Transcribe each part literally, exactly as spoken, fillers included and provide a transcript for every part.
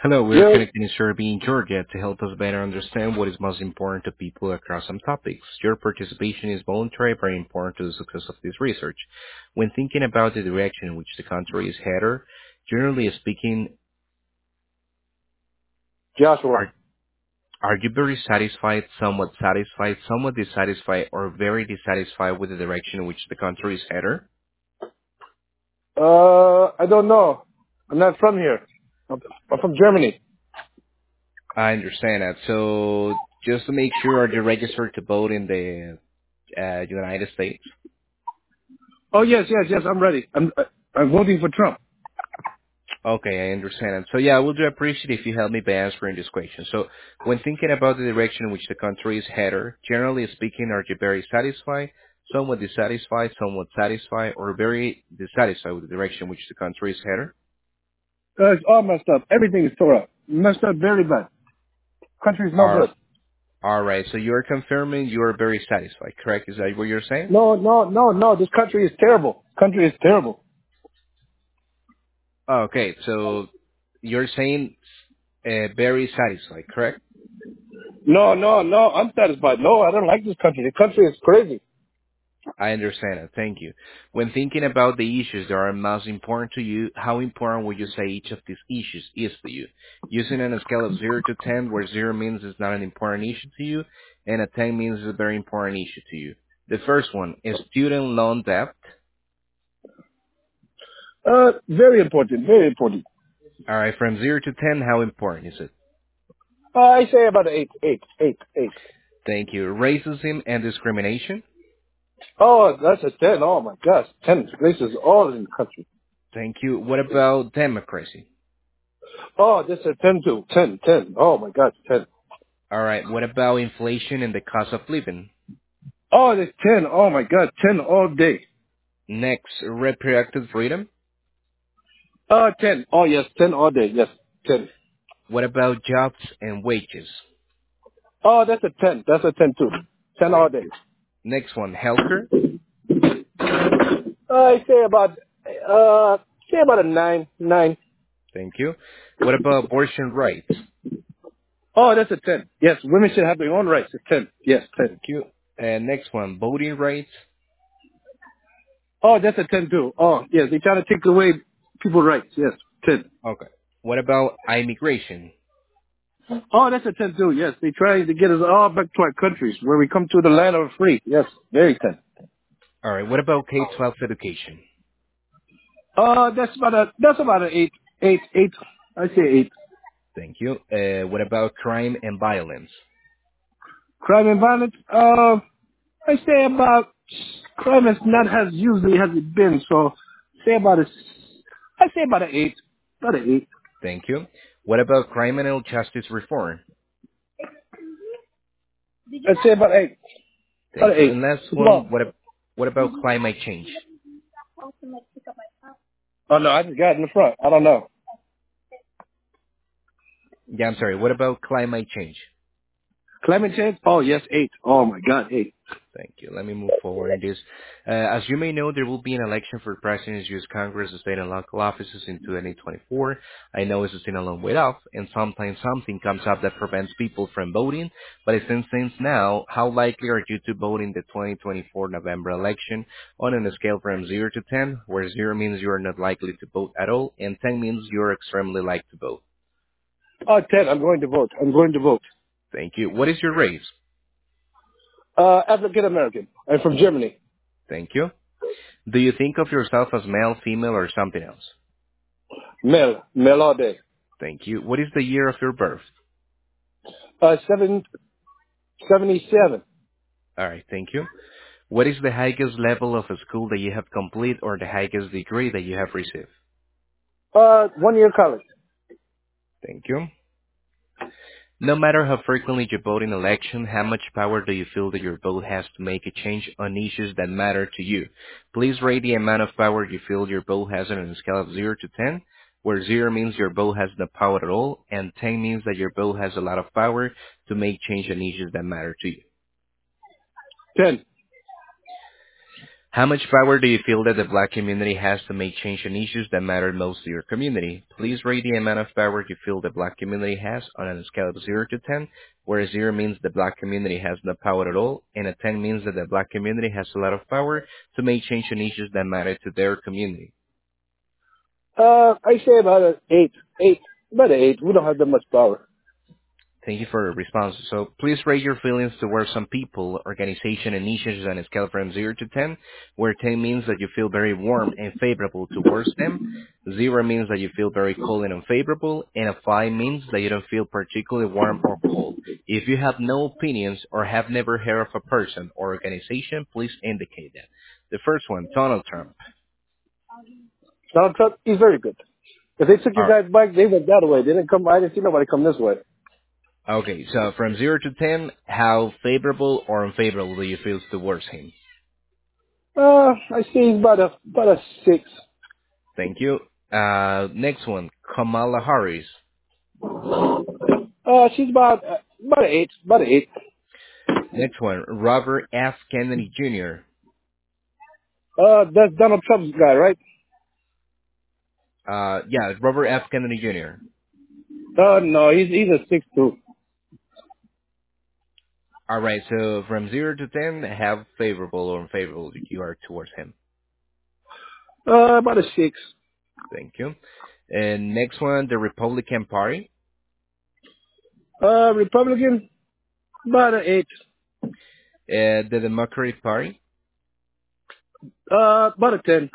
Hello, we're Yes. connecting in Serbia in Georgia to help us better understand what is most important to people across some topics. Your participation is voluntary, very important to the success of this research. When thinking about the direction in which the country is headed, generally speaking, Joshua. are are you very satisfied, somewhat satisfied, somewhat dissatisfied, or very dissatisfied with the direction in which the country is headed? Uh, I don't know. I'm not from here. I'm, I'm from Germany. I understand that. So just to make sure, are you registered to vote in the uh, United States? Oh yes, yes, yes. I'm ready. I'm uh, I'm voting for Trump. Okay, I understand. So yeah, I would appreciate if you help me by answering this question. So when thinking about the direction in which the country is headed, generally speaking, are you very satisfied, somewhat dissatisfied, somewhat satisfied, or very dissatisfied with the direction in which the country is headed? Uh, it's all messed up. Everything is tore up. Messed up very bad. Country's no Are good. all right. So you are confirming you are very satisfied, correct? Is that what you're saying? No, no, no, no. This country is terrible. Country is terrible. Okay, so you're saying uh, very satisfied, correct? No, no, no. I'm satisfied. No, I don't like this country. The country is crazy. I understand it. Thank you. When thinking about the issues that are most important to you, how important would you say each of these issues is to you? Using on a scale of zero to ten, where zero means it's not an important issue to you, and a ten means it's a very important issue to you. The first one is student loan debt. Uh, very important. Very important. All right, from zero to ten, how important is it? Uh, I say about eight, eight, eight, eight. Thank you. Racism and discrimination. Oh, that's a ten. Oh my gosh, ten places all in the country. Thank you. What about democracy? Oh, this is ten to ten, ten. Oh my God, ten. All right. What about inflation and the cost of living? Oh, this ten. Oh my God, ten all day. Next, reproductive freedom. Oh, ten. Oh yes, ten all day. Yes, ten. What about jobs and wages? Oh, that's a ten. That's a ten too. Ten all Thank day. you. Next one, healthcare. Uh, I say about uh, say about a nine, nine. Thank you. What about abortion rights? Oh, that's a ten. Yes, women should have their own rights. It's ten. Yes, ten. Thank you. And next one, voting rights. Oh, that's a ten too. Oh, yes, they try to take away people's rights. Yes, ten. Okay. What about immigration? Oh, that's a ten too. Yes, they try to get us all back to our countries where we come to the land of free. Yes, very ten. All right. What about K twelve education? Uh, that's about a that's about an eight, eight, eight. I say eight. Thank you. Uh, what about crime and violence? Crime and violence. Uh, I say about crime is not as usually has it been. So, say about a. I say about an eight. About an eight. Thank you. What about criminal justice reform? I say about eight. About Thank an you. eight. And last It's one, long. what, ab- what about climate change? Oh no, I just got it in the front. I don't know. Yeah, I'm sorry. What about climate change? Climate change. Oh yes, eight. Oh my God, eight. Thank you. Let me move forward in this. Uh, as you may know, there will be an election for presidents, U S Congress, state and local offices in twenty twenty-four. I know it's still a long way off, and sometimes something comes up that prevents people from voting. But since since now, how likely are you to vote in the twenty twenty-four November election on a scale from zero to ten, where zero means you are not likely to vote at all, and ten means you are extremely likely to vote? Oh, ten. I'm going to vote. I'm going to vote. Thank you. What is your race? Uh, African American. I'm from Germany. Thank you. Do you think of yourself as male, female, or something else? Male. Male all day. Thank you. What is the year of your birth? Uh, seven seventy-seven. All right, thank you. What is the highest level of a school that you have completed or the highest degree that you have received? Uh, one year college. Thank you. No matter how frequently you vote in election, how much power do you feel that your vote has to make a change on issues that matter to you? Please rate the amount of power you feel your vote has on a scale of zero to ten, where zero means your vote has no power at all, and ten means that your vote has a lot of power to make change on issues that matter to you. Ten. How much power do you feel that the black community has to make change in issues that matter most to your community? Please rate the amount of power you feel the black community has on a scale of zero to ten, where zero means the black community has no power at all, and a ten means that the black community has a lot of power to make change in issues that matter to their community. Uh, I say about an eight. Eight. About an eight. We don't have that much power. Thank you for your response. So please rate your feelings towards some people, organization, and issues on a scale from zero to ten, where ten means that you feel very warm and favorable towards them, zero means that you feel very cold and unfavorable, and a five means that you don't feel particularly warm or cold. If you have no opinions or have never heard of a person or organization, please indicate that. The first one, Donald Trump. Donald Trump, he's very good. If they took your All right. guys back, they went that way. They didn't come. I didn't see nobody come this way. Okay, so from zero to ten, how favorable or unfavorable do you feel towards him? Uh, I see he's about a about a six. Thank you. Uh, next one, Kamala Harris. Uh, she's about uh, about an eight. About an eight. Next one, Robert F. Kennedy Junior Uh, that's Donald Trump's guy, right? Uh, yeah, Robert F. Kennedy Junior Uh, no, he's he's a six too. All right, so from zero to ten, how favorable or unfavorable you are towards him. Uh, about a six. Thank you. And next one, the Republican Party. Uh, Republican, about an eight. Uh, the Democratic Party. Uh, about a ten.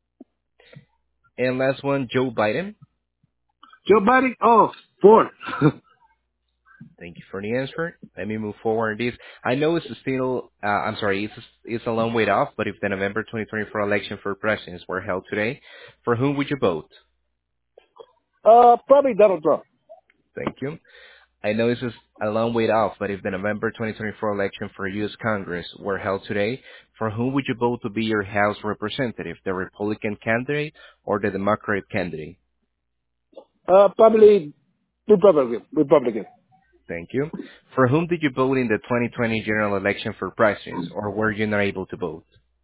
And last one, Joe Biden. Joe Biden, oh, four. Thank you for the answer. Let me move forward in this. I know it's still, uh, I'm sorry, it's it's a long way off, but if the November twenty twenty-four election for presidents were held today, for whom would you vote? uh, probably Donald Trump. Thank you. I know this is a long way off, but if the November twenty twenty-four election for U S Congress were held today, for whom would you vote to be your House representative, the Republican candidate or the Democratic candidate? Uh, probably Republican. Republican. Thank you. For whom did you vote in the twenty twenty general election for presidents, or were you not able to vote?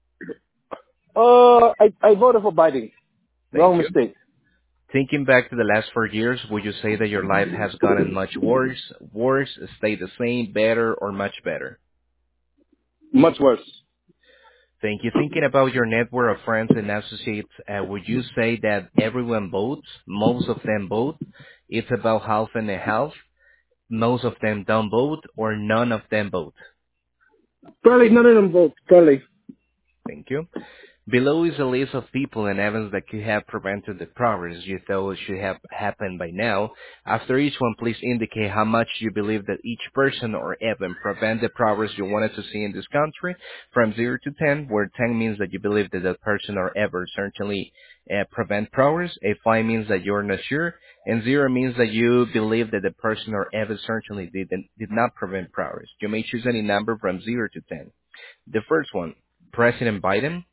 Uh, I, I voted for Biden. Thank Wrong you. mistake. Thinking back to the last four years, would you say that your life has gotten much worse, worse, stayed the same, better, or much better? Much worse. Thank you. Thinking about your network of friends and associates, uh, would you say that everyone votes? Most of them vote? It's about half and a half. Most of them don't vote, or none of them vote? Probably none of them vote. Probably. Thank you. Below is a list of people and events that could have prevented the progress you thought should have happened by now. After each one, please indicate how much you believe that each person or event prevent the progress you wanted to see in this country, from zero to ten, where ten means that you believe that that person or ever certainly uh, prevent progress, a five means that you're not sure, and zero means that you believe that the person or ever certainly did, did not prevent progress. You may choose any number from zero to ten. The first one, President Biden.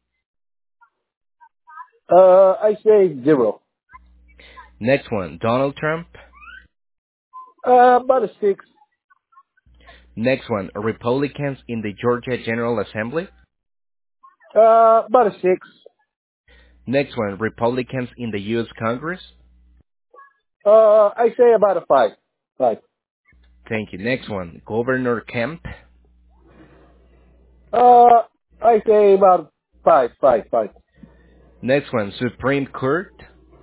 Uh, I say zero. Next one, Donald Trump. Uh, about a six. Next one, Republicans in the Georgia General Assembly. Uh, about a six. Next one, Republicans in the U S Congress. Uh, I say about a five. Five. Thank you. Next one, Governor Kemp. Uh, I say about five, five, five. Next one, Supreme Court.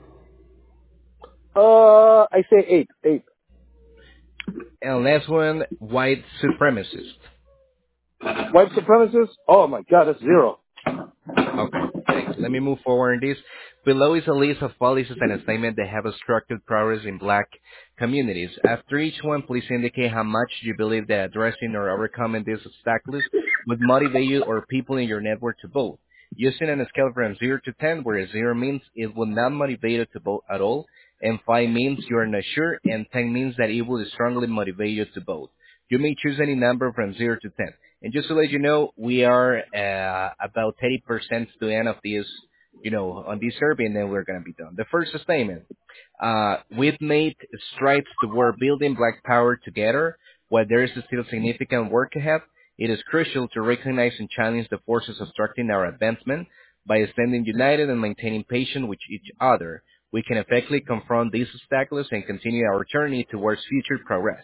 Uh, I say eight, eight. And last one, white supremacist. White supremacists? Oh my God, that's zero. Okay, thanks. Let me move forward in this. Below is a list of policies and statements that have obstructed progress in black communities. After each one, please indicate how much you believe that addressing or overcoming these obstacles would motivate you or people in your network to vote. Using a scale from zero to ten, where zero means it will not motivate you to vote at all, and five means you are not sure, and ten means that it will strongly motivate you to vote. You may choose any number from zero to ten. And just to let you know, we are uh, about thirty percent to the end of this, you know, on this survey, and then we're going to be done. The first statement, uh, we've made strides toward building black power together, while there is still significant work ahead. It is crucial to recognize and challenge the forces obstructing our advancement. By standing united and maintaining patience with each other, we can effectively confront these obstacles and continue our journey towards future progress.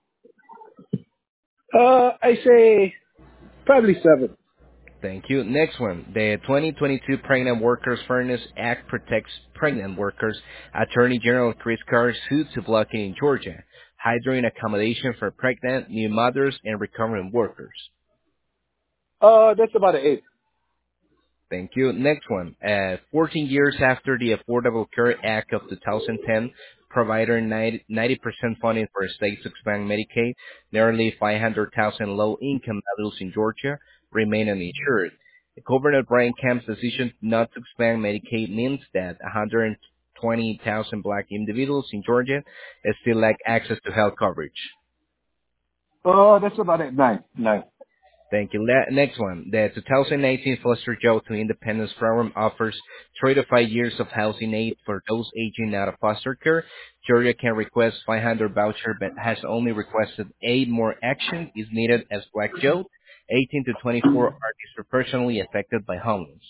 Uh, I say probably seven. Thank you. Next one. The twenty twenty-two Pregnant Workers Fairness Act protects pregnant workers. Attorney General Chris Carr sued to block it in Georgia, hindering accommodation for pregnant, new mothers, and recovering workers. Uh, that's about an eight. Thank you. Next one. Uh, fourteen years after the Affordable Care Act of two thousand ten provided ninety percent funding for states to expand Medicaid, nearly five hundred thousand low-income adults in Georgia remain uninsured. Governor Brian Kemp's decision not to expand Medicaid means that one hundred twenty thousand black individuals in Georgia still lack access to health coverage. Uh, that's about a nine. Nine. Thank you. Le- Next one. The two thousand eighteen Foster Joe to Independence program offers three to five years of housing aid for those aging out of foster care. Georgia can request five hundred voucher, but has only requested eight more. Action is needed as Black Joe, eighteen to twenty-four, are disproportionately affected by homeless.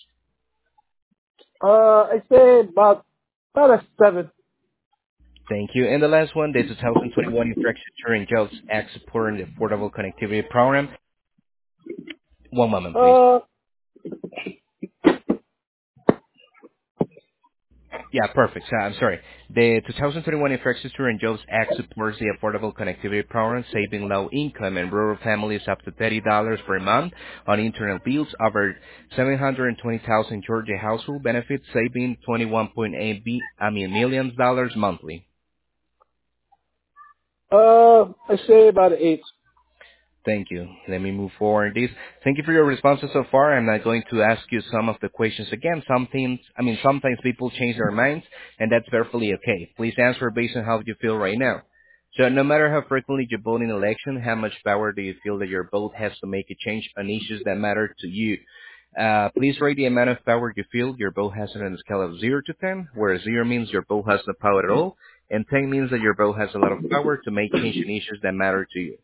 Uh, I say about about a seven. Thank you. And the last one, the two thousand twenty-one Infrastructure and Jobs Act supporting the Affordable Connectivity Program. One moment, please. Uh, Yeah, perfect. So, I'm sorry. The two thousand twenty-one Infrastructure and Jobs Act supports the Affordable Connectivity Program, saving low-income and rural families up to thirty dollars per month on internet bills. Over seven hundred twenty thousand Georgia household benefits, saving twenty-one point eight B, I mean, millions dollars monthly. uh, I say about an eight. Thank you. Let me move forward this. Thank you for your responses so far. I'm not going to ask you some of the questions again. Some things, I mean, sometimes people change their minds, and that's perfectly okay. Please answer based on how you feel right now. So no matter how frequently you vote in an election, how much power do you feel that your vote has to make a change on issues that matter to you? Uh, please rate the amount of power you feel your vote has on a scale of zero to ten, where zero means your vote has no power at all, and ten means that your vote has a lot of power to make change on issues that matter to you.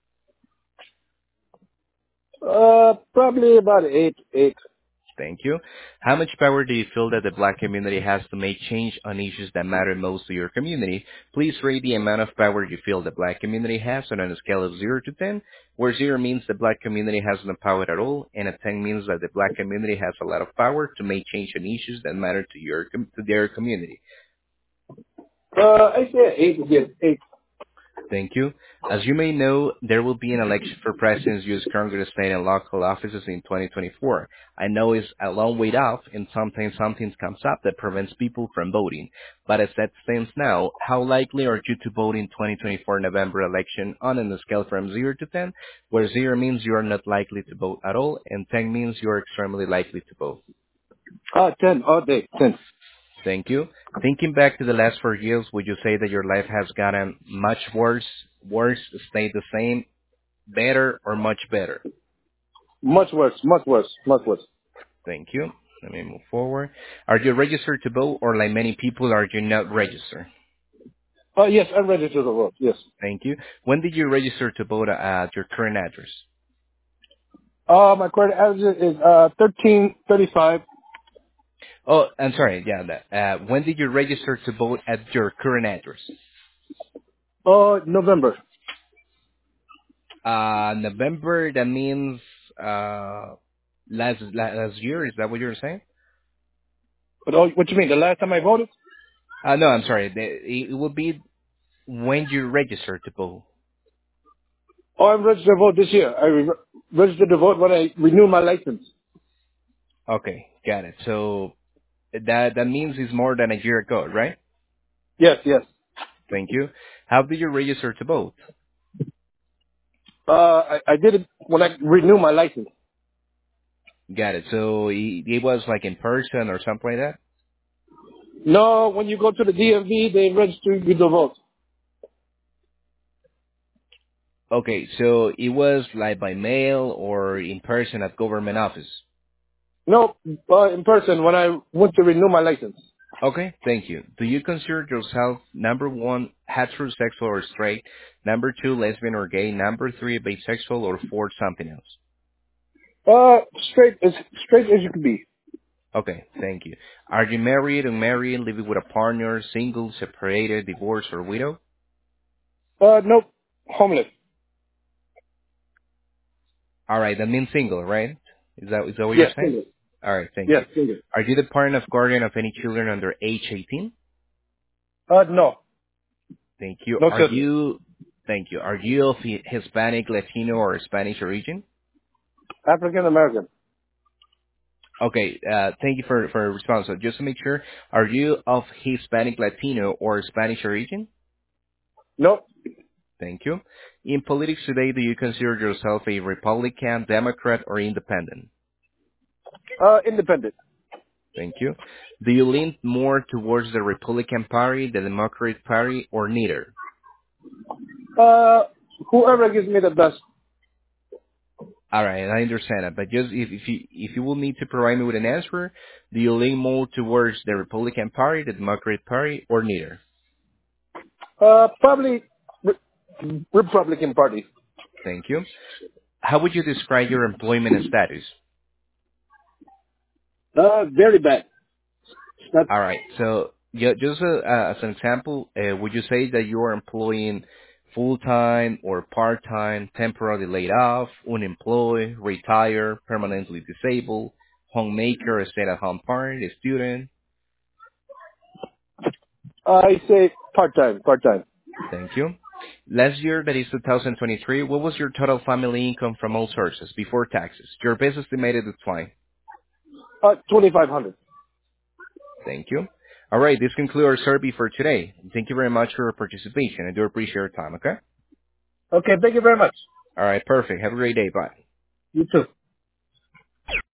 Uh, probably about an eight. Eight. Thank you. How much power do you feel that the black community has to make change on issues that matter most to your community? Please rate the amount of power you feel the black community has on a scale of zero to ten, where zero means the black community has no power at all, and a ten means that the black community has a lot of power to make change on issues that matter to your com- to their community. Uh, I say an eight again. Eight. Thank you. As you may know, there will be an election for presidents, U S Congress, state, and local offices in twenty twenty-four. I know it's a long way off, and sometimes something comes up that prevents people from voting. But as that stands now, how likely are you to vote in twenty twenty-four November election on a scale from zero to ten, where zero means you are not likely to vote at all, and ten means you are extremely likely to vote? Uh, ten all day. Ten. Thank you. Thinking back to the last four years, would you say that your life has gotten much worse, worse, stayed the same, better, or much better? Much worse. Much worse. Much worse. Thank you. Let me move forward. Are you registered to vote, or like many people, are you not registered? Oh, yes, I'm ready to vote. Yes. Thank you. When did you register to vote at your current address? Uh, my credit address is uh thirteen thirty-five. Oh, I'm sorry. Yeah, that. Uh, when did you register to vote at your current address? Oh, November. Uh, November. That means uh, last last year. Is that what you were saying? What, oh, what you mean? The last time I voted? Uh, no, I'm sorry. The- It will be when you register to vote. Oh, I'm registered to vote this year. I re- registered to vote when I renewed my license. Okay, got it. So that that means it's more than a year ago, right? Yes, yes. Thank you. How did you register to vote? Uh, I, I did it when I renewed my license. Got it. So it, it was like in person or something like that? No, when you go to the D M V, they register you to vote. Okay, so it was like by mail or in person at government office. No, uh, in person when I went to renew my license. Okay, thank you. Do you consider yourself number one heterosexual or straight, number two lesbian or gay, number three bisexual, or four something else? Uh, straight as straight as you can be. Okay, thank you. Are you married, unmarried, living with a partner, single, separated, divorced, or widow? Uh, nope. Homeless. All right, that means single, right? Is that is that what you're Yes, saying? single. All right, thank Yes, you. single. Are you the parent of guardian of any children under age eighteen? Uh, no. Thank you. No Are children. you, thank you. Are you of Hi- Hispanic, Latino, or Spanish origin? African American. Okay, uh, thank you for for a response. So just to make sure, are you of Hispanic, Latino, or Spanish origin? Nope. Thank you. In politics today, do you consider yourself a Republican, Democrat, or Independent? Uh, independent. Thank you. Do you lean more towards the Republican Party, the Democratic Party, or neither? Uh, whoever gives me the best. All right, I understand that, but just if, if you if you will need to provide me with an answer, do you lean more towards the Republican Party, the Democratic Party, or neither? Uh, probably Re- Republican Party. Thank you. How would you describe your employment status? Uh, very bad. Not, All right. So ju- just uh, uh, as an example, uh, would you say that you are employing full-time or part-time, temporarily laid off, unemployed, retired, permanently disabled, homemaker, a stay-at-home parent, a student? I say part-time, part-time. Thank you. Last year, that is two thousand twenty-three, what was your total family income from all sources before taxes? Your best estimated decline. Uh, twenty-five hundred. Thank you. All right, this concludes our survey for today. Thank you very much for your participation. I do appreciate your time, okay? Okay, thank you very much. All right, perfect. Have a great day. Bye. You too.